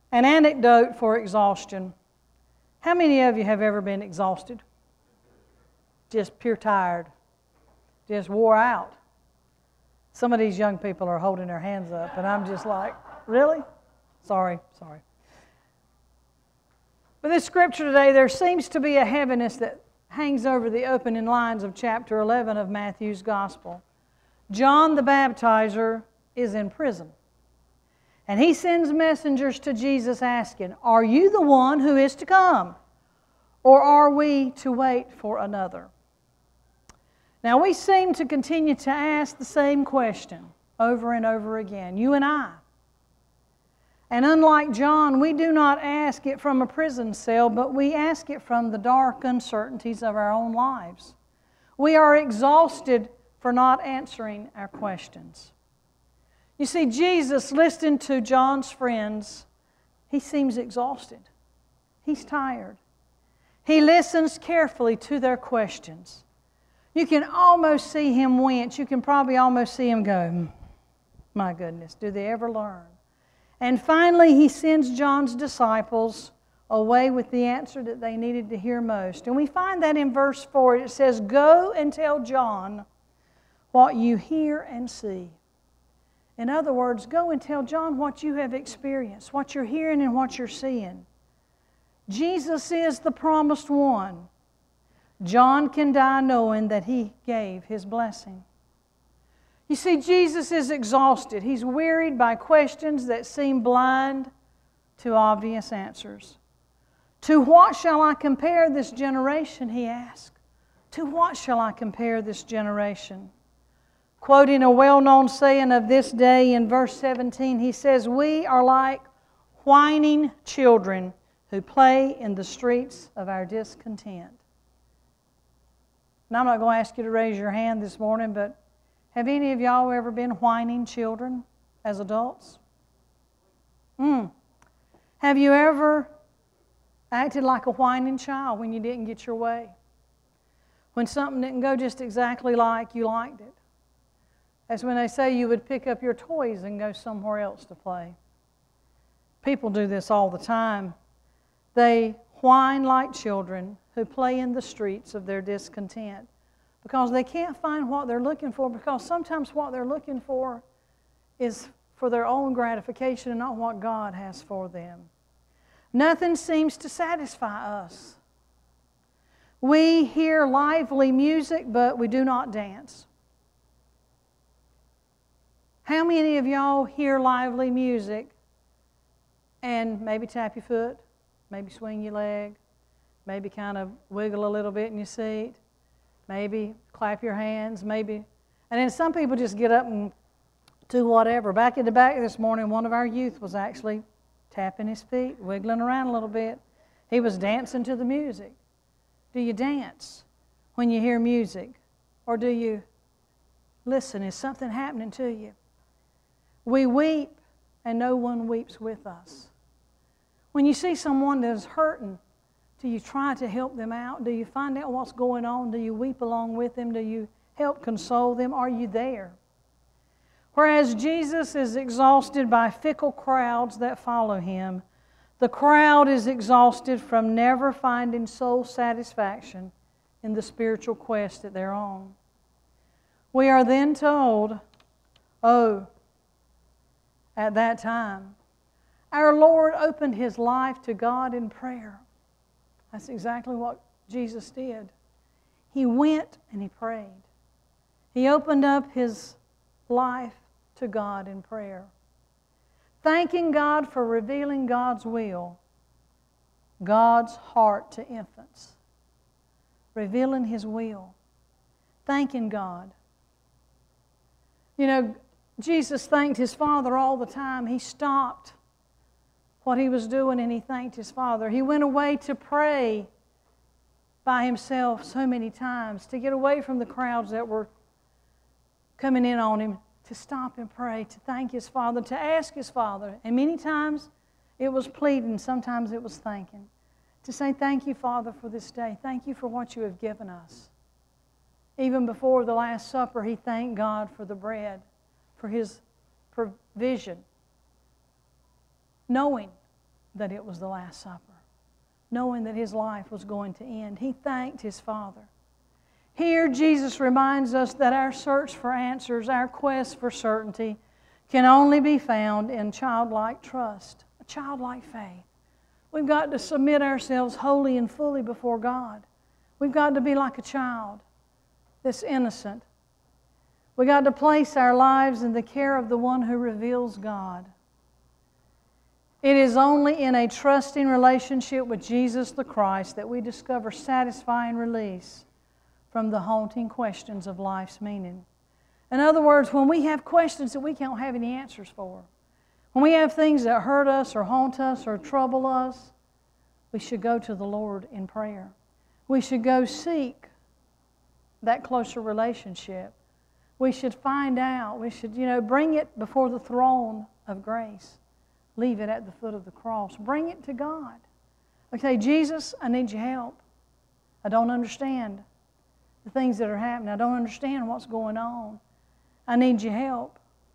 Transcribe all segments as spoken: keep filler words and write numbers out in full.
An anecdote for exhaustion. How many of you have ever been exhausted? Just pure tired. Just wore out. Some of these young people are holding their hands up, and I'm just like, really? Sorry, sorry. But this scripture today, there seems to be a heaviness that hangs over the opening lines of chapter eleven of Matthew's Gospel. John the Baptizer is in prison. And he sends messengers to Jesus asking, "Are you the one who is to come? Or are we to wait for another?" Now we seem to continue to ask the same question over and over again, you and I. And unlike John, we do not ask it from a prison cell, but we ask it from the dark uncertainties of our own lives. We are exhausted for not answering our questions. You see, Jesus, listening to John's friends, he seems exhausted. He's tired. He listens carefully to their questions. You can almost see him wince. You can probably almost see him go, my goodness, do they ever learn? And finally, he sends John's disciples away with the answer that they needed to hear most. And we find that in verse four. It says, "Go and tell John what you hear and see." In other words, go and tell John what you have experienced, what you're hearing and what you're seeing. Jesus is the promised one. John can die knowing that he gave his blessing. You see, Jesus is exhausted. He's wearied by questions that seem blind to obvious answers. To what shall I compare this generation, he asked. To what shall I compare this generation? Quoting a well-known saying of this day in verse seventeen, he says, "We are like whining children who play in the streets of our discontent." Now, I'm not going to ask you to raise your hand this morning, but have any of y'all ever been whining children as adults? Mm. Have you ever acted like a whining child when you didn't get your way? When something didn't go just exactly like you liked it? That's when they say you would pick up your toys and go somewhere else to play. People do this all the time. They whine like children who play in the streets of their discontent because they can't find what they're looking for, because sometimes what they're looking for is for their own gratification and not what God has for them. Nothing seems to satisfy us. We hear lively music, but we do not dance. How many of y'all hear lively music and maybe tap your foot, maybe swing your leg, maybe kind of wiggle a little bit in your seat, maybe clap your hands, maybe. And then some people just get up and do whatever. Back in the back this morning, one of our youth was actually tapping his feet, wiggling around a little bit. He was dancing to the music. Do you dance when you hear music? Or do you listen? Is something happening to you? We weep and no one weeps with us. When you see someone that is hurting, do you try to help them out? Do you find out what's going on? Do you weep along with them? Do you help console them? Are you there? Whereas Jesus is exhausted by fickle crowds that follow him, the crowd is exhausted from never finding soul satisfaction in the spiritual quest that they're on. We are then told, oh, at that time, our Lord opened his life to God in prayer. That's exactly what Jesus did. He went and he prayed. He opened up his life to God in prayer. Thanking God for revealing God's will, God's heart to infants. Revealing his will. Thanking God. You know, Jesus thanked his Father all the time. He stopped what he was doing and he thanked his Father. He went away to pray by himself so many times, to get away from the crowds that were coming in on him, to stop and pray, to thank his Father, to ask his Father. And many times it was pleading, sometimes it was thanking. To say, thank you, Father, for this day. Thank you for what you have given us. Even before the Last Supper, he thanked God for the bread, for his provision, knowing that it was the Last Supper, knowing that his life was going to end. He thanked his Father. Here, Jesus reminds us that our search for answers, our quest for certainty, can only be found in childlike trust, a childlike faith. We've got to submit ourselves wholly and fully before God. We've got to be like a child that's innocent. We've got to place our lives in the care of the one who reveals God. It is only in a trusting relationship with Jesus the Christ that we discover satisfying release from the haunting questions of life's meaning. In other words, when we have questions that we can't have any answers for, when we have things that hurt us or haunt us or trouble us, we should go to the Lord in prayer. We should go seek that closer relationship. We should find out. We should, you know, bring it before the throne of grace. Leave it at the foot of the cross. Bring it to God. Okay, Jesus, I need your help. I don't understand the things that are happening. I don't understand what's going on. I need your help.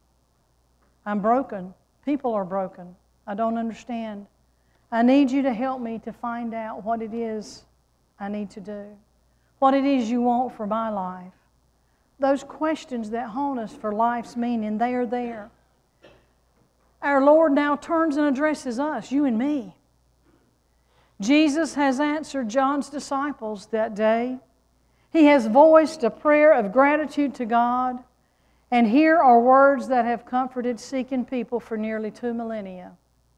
I'm broken. People are broken. I don't understand. I need you to help me to find out what it is I need to do, what it is you want for my life. Those questions that haunt us for life's meaning, they are there. Our Lord now turns and addresses us, you and me. Jesus has answered John's disciples that day. He has voiced a prayer of gratitude to God, and here are words that have comforted seeking people for nearly two millennia.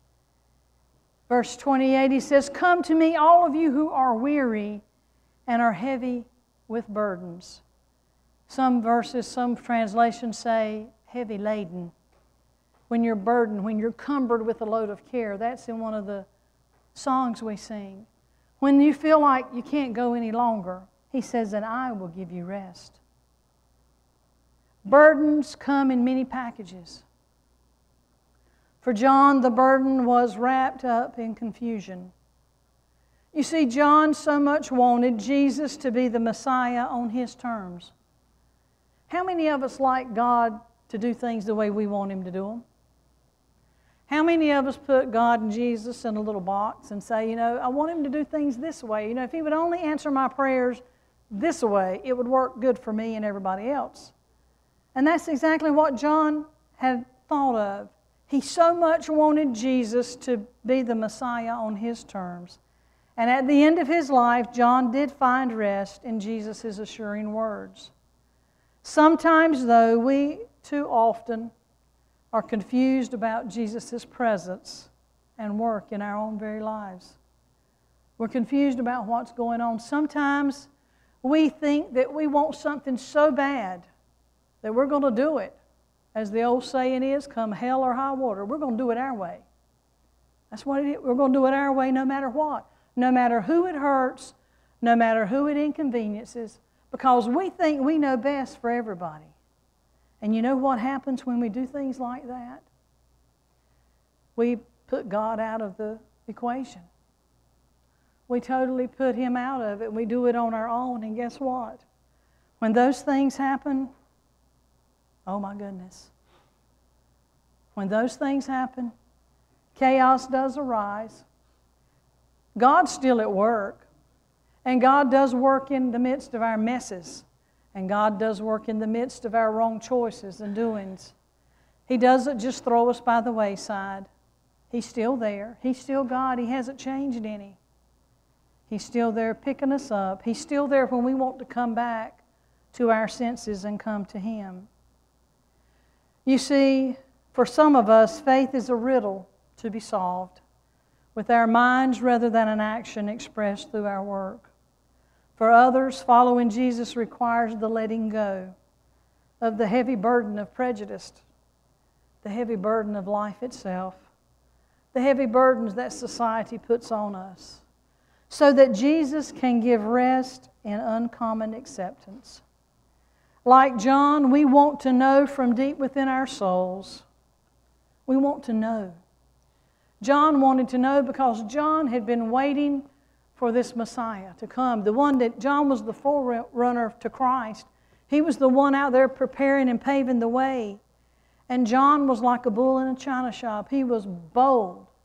Verse twenty-eight, he says, "Come to me, all of you who are weary and are heavy with burdens." Some verses, some translations say heavy laden. When you're burdened, when you're cumbered with a load of care. That's in one of the songs we sing. When you feel like you can't go any longer, he says, "And I will give you rest." Burdens come in many packages. For John, the burden was wrapped up in confusion. You see, John so much wanted Jesus to be the Messiah on his terms. How many of us like God to do things the way we want Him to do them? How many of us put God and Jesus in a little box and say, you know, I want Him to do things this way. You know, if He would only answer my prayers this way, it would work good for me and everybody else. And that's exactly what John had thought of. He so much wanted Jesus to be the Messiah on his terms. And at the end of his life, John did find rest in Jesus' assuring words. Sometimes, though, we too often are confused about Jesus' presence and work in our own very lives. We're confused about what's going on. Sometimes we think that we want something so bad that we're going to do it. As the old saying is, come hell or high water, we're going to do it our way. That's what it is. We're going to do it our way no matter what. No matter who it hurts, no matter who it inconveniences, because we think we know best for everybody. And you know what happens when we do things like that? We put God out of the equation. We totally put Him out of it. We do it on our own, and guess what? When those things happen, oh my goodness. When those things happen, chaos does arise. God's still at work. And God does work in the midst of our messes. And God does work in the midst of our wrong choices and doings. He doesn't just throw us by the wayside. He's still there. He's still God. He hasn't changed any. He's still there picking us up. He's still there when we want to come back to our senses and come to Him. You see, for some of us, faith is a riddle to be solved with our minds rather than an action expressed through our work. For others, following Jesus requires the letting go of the heavy burden of prejudice, the heavy burden of life itself, the heavy burdens that society puts on us, so that Jesus can give rest in uncommon acceptance. Like John, we want to know from deep within our souls. We want to know. John wanted to know because John had been waiting for this Messiah to come. The one that John was the forerunner to Christ. He was the one out there preparing and paving the way. And John was like a bull in a china shop. He was bold.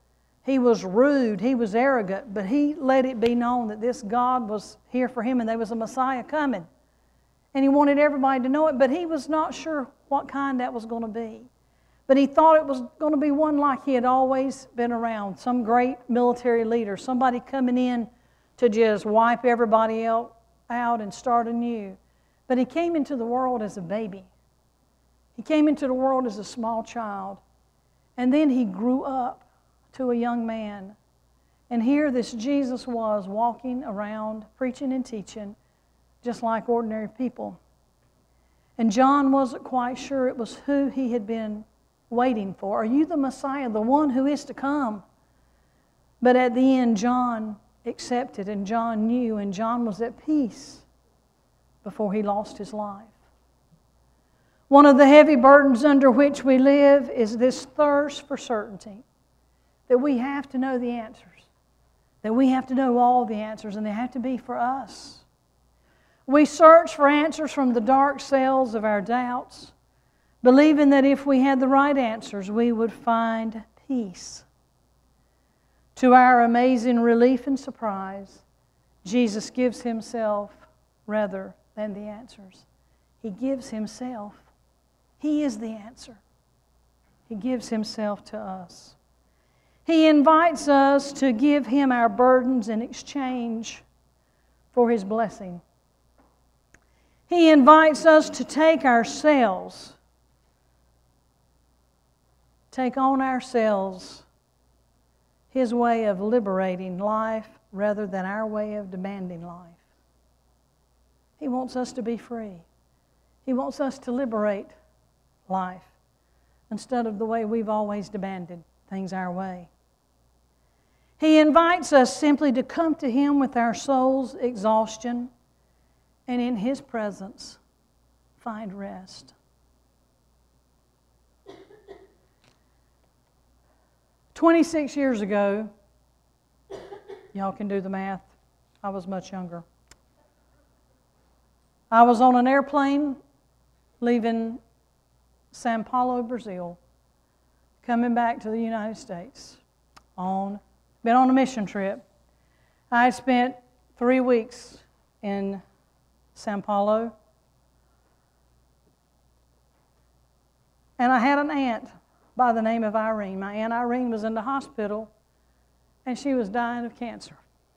He was rude. He was arrogant. But he let it be known that this God was here for him and there was a Messiah coming. And he wanted everybody to know it, but he was not sure what kind that was going to be. But he thought it was going to be one like he had always been around, some great military leader, somebody coming in to just wipe everybody else out and start anew. But he came into the world as a baby. He came into the world as a small child. And then he grew up to a young man. And here this Jesus was walking around, preaching and teaching, just like ordinary people. And John wasn't quite sure it was who he had been waiting for. Are you the Messiah, the one who is to come? But at the end, John accepted, and John knew, and John was at peace before he lost his life. One of the heavy burdens under which we live is this thirst for certainty, that we have to know the answers, that we have to know all the answers, and they have to be for us. We search for answers from the dark cells of our doubts, believing that if we had the right answers, we would find peace. To our amazing relief and surprise, Jesus gives Himself rather than the answers. He gives Himself. He is the answer. He gives Himself to us. He invites us to give Him our burdens in exchange for His blessing. He invites us to take ourselves, take on ourselves His way of liberating life rather than our way of demanding life. He wants us to be free. He wants us to liberate life instead of the way we've always demanded things our way. He invites us simply to come to Him with our soul's exhaustion and in His presence find rest. twenty-six years ago, y'all can do the math, I was much younger. I was on an airplane leaving Sao Paulo, Brazil, coming back to the United States. On, been on a mission trip. I had spent three weeks in Sao Paulo. And I had an aunt by the name of Irene. My Aunt Irene was in the hospital, and she was dying of cancer.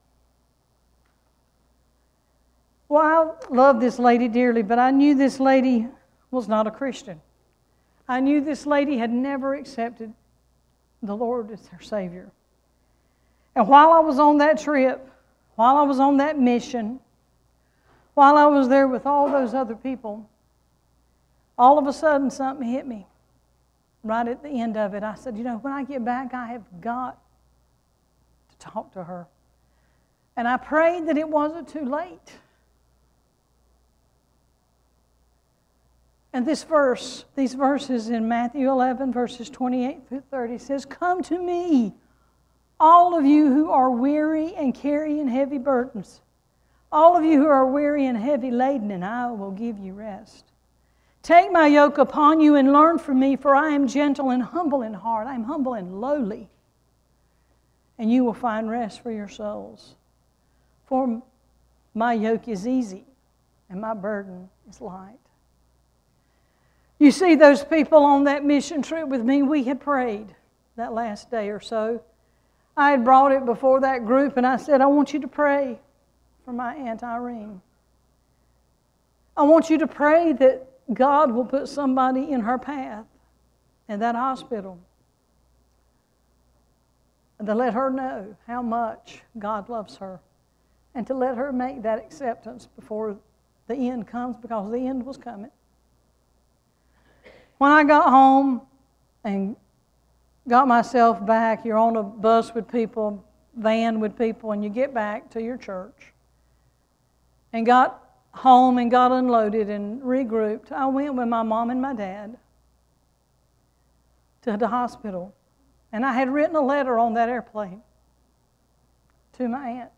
Well, I love this lady dearly, but I knew this lady was not a Christian. I knew this lady had never accepted the Lord as her Savior. And while I was on that trip, while I was on that mission, while I was there with all those other people, all of a sudden something hit me. Right at the end of it, I said, you know, when I get back, I have got to talk to her. And I prayed that it wasn't too late. And this verse, these verses in Matthew eleven, verses twenty-eight through thirty, says, "Come to me, all of you who are weary and carrying heavy burdens, all of you who are weary and heavy laden, and I will give you rest. Take my yoke upon you and learn from me, for I am gentle and humble in heart. I am humble and lowly, and you will find rest for your souls. For my yoke is easy, and my burden is light." You see, those people on that mission trip with me, we had prayed that last day or so. I had brought it before that group, and I said, I want you to pray for my Aunt Irene. I want you to pray that God will put somebody in her path in that hospital and to let her know how much God loves her and to let her make that acceptance before the end comes, because the end was coming. When I got home and got myself back, you're on a bus with people, van with people, and you get back to your church and got home and got unloaded and regrouped, I went with my mom and my dad to the hospital. And I had written a letter on that airplane to my aunt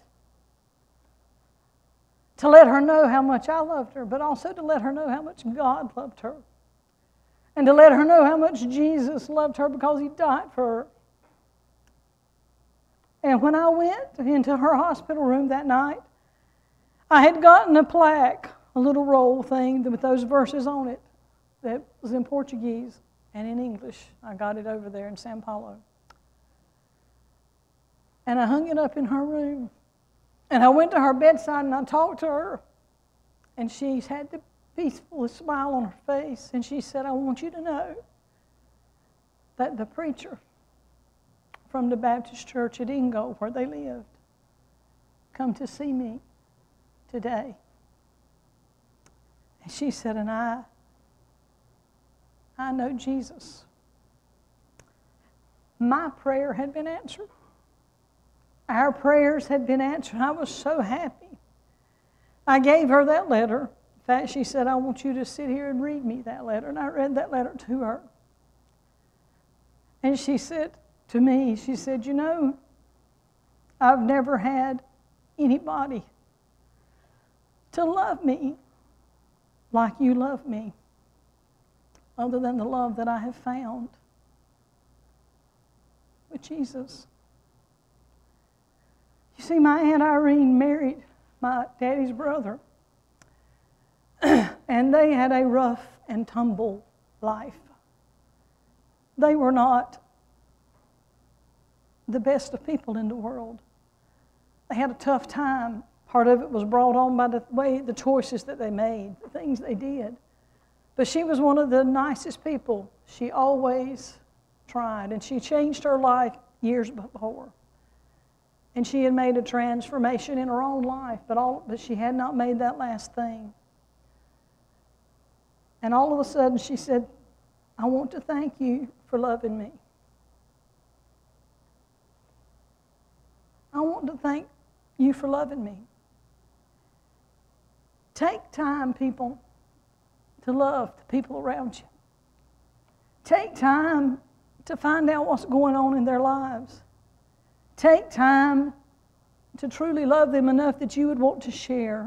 to let her know how much I loved her, but also to let her know how much God loved her. And to let her know how much Jesus loved her because He died for her. And when I went into her hospital room that night, I had gotten a plaque, a little roll thing with those verses on it that was in Portuguese and in English. I got it over there in Sao Paulo. And I hung it up in her room. And I went to her bedside and I talked to her. And she had the peaceful smile on her face. And she said, I want you to know that the preacher from the Baptist church at Ingo, where they lived, come to see me today. And she said, and I, I know Jesus. My prayer had been answered. Our prayers had been answered. I was so happy. I gave her that letter. In fact, she said, I want you to sit here and read me that letter. And I read that letter to her. And she said to me, she said, you know, I've never had anybody to love me like you love me, other than the love that I have found with Jesus. You see, my Aunt Irene married my daddy's brother, and they had a rough and tumble life. They were not the best of people in the world. They had a tough time. Part of it was brought on by the way, the choices that they made, the things they did. But she was one of the nicest people. She always tried, and she changed her life years before. And she had made a transformation in her own life, but, all, but she had not made that last thing. And all of a sudden she said, I want to thank you for loving me. I want to thank you for loving me. Take time, people, to love the people around you. Take time to find out what's going on in their lives. Take time to truly love them enough that you would want to share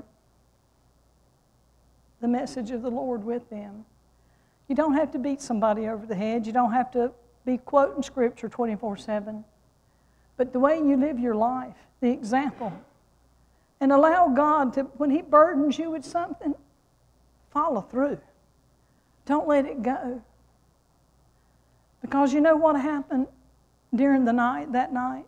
the message of the Lord with them. You don't have to beat somebody over the head. You don't have to be quoting Scripture twenty-four seven. But the way you live your life, the example, and allow God to, when He burdens you with something, follow through. Don't let it go. Because you know what happened during the night, that night?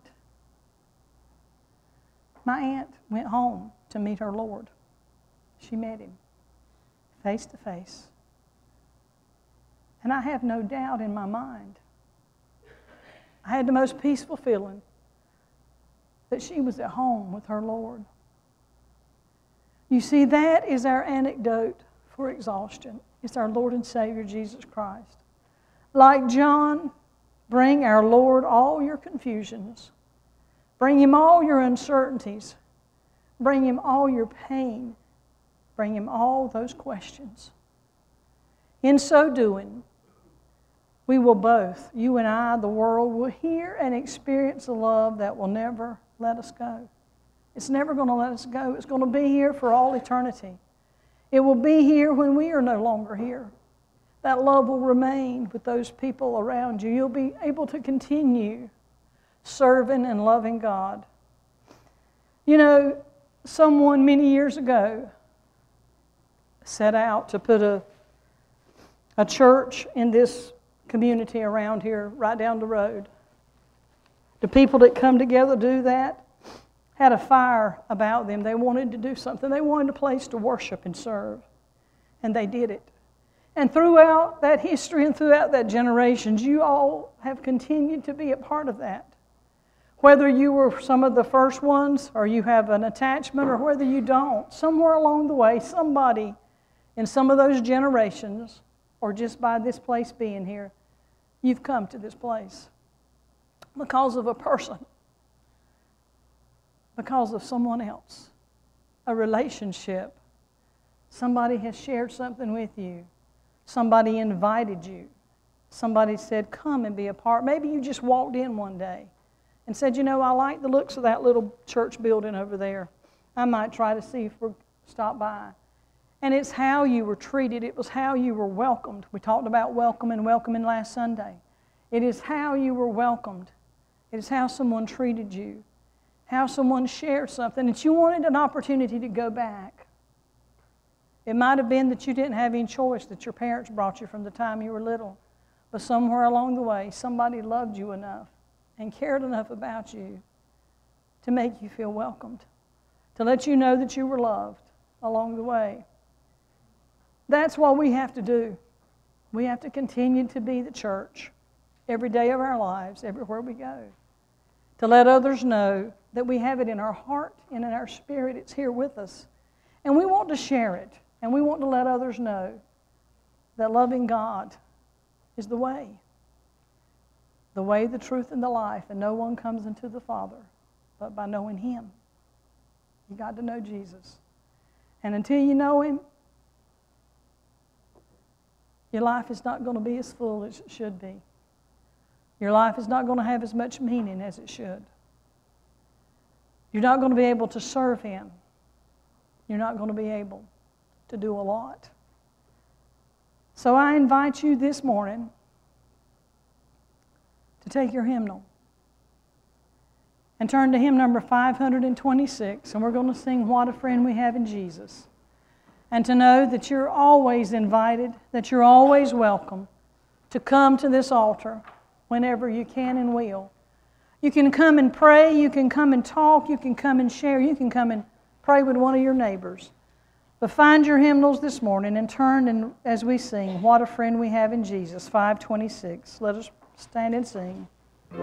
My aunt went home to meet her Lord. She met Him face to face. And I have no doubt in my mind, I had the most peaceful feeling that she was at home with her Lord. You see, that is our antidote for exhaustion. It's our Lord and Savior, Jesus Christ. Like John, bring our Lord all your confusions. Bring Him all your uncertainties. Bring Him all your pain. Bring Him all those questions. In so doing, we will both, you and I, the world, will hear and experience a love that will never let us go. It's never going to let us go. It's going to be here for all eternity. It will be here when we are no longer here. That love will remain with those people around you. You'll be able to continue serving and loving God. You know, someone many years ago set out to put a, a church in this community around here, right down the road. The people that come together to do that had a fire about them. They wanted to do something. They wanted a place to worship and serve. And they did it. And throughout that history and throughout that generations, you all have continued to be a part of that. Whether you were some of the first ones, or you have an attachment, or whether you don't, somewhere along the way, somebody in some of those generations, or just by this place being here, you've come to this place because of a person, because of someone else, a relationship. Somebody has shared something with you. Somebody invited you. Somebody said, come and be a part. Maybe you just walked in one day and said, you know, I like the looks of that little church building over there. I might try to see if we'll stop by. And it's how you were treated. It was how you were welcomed. We talked about welcome and welcoming last Sunday. It is how you were welcomed. It is how someone treated you. how someone shared something that you wanted an opportunity to go back. It might have been that you didn't have any choice, that your parents brought you from the time you were little. But somewhere along the way, somebody loved you enough and cared enough about you to make you feel welcomed, to let you know that you were loved along the way. That's what we have to do. We have to continue to be the church every day of our lives, everywhere we go, to let others know that we have it in our heart and in our spirit. It's here with us. And we want to share it, and we want to let others know that loving God is the way. The way, the truth, and the life, and no one comes into the Father but by knowing Him. You got to know Jesus. And until you know Him, your life is not going to be as full as it should be. Your life is not going to have as much meaning as it should. You're not going to be able to serve Him. You're not going to be able to do a lot. So I invite you this morning to take your hymnal and turn to hymn number five hundred twenty-six, and we're going to sing What a Friend We Have in Jesus. And to know that you're always invited, that you're always welcome to come to this altar whenever you can and will. You can come and pray, you can come and talk, you can come and share, you can come and pray with one of your neighbors. But find your hymnals this morning and turn and as we sing, What a Friend We Have in Jesus, five twenty-six. Let us stand and sing.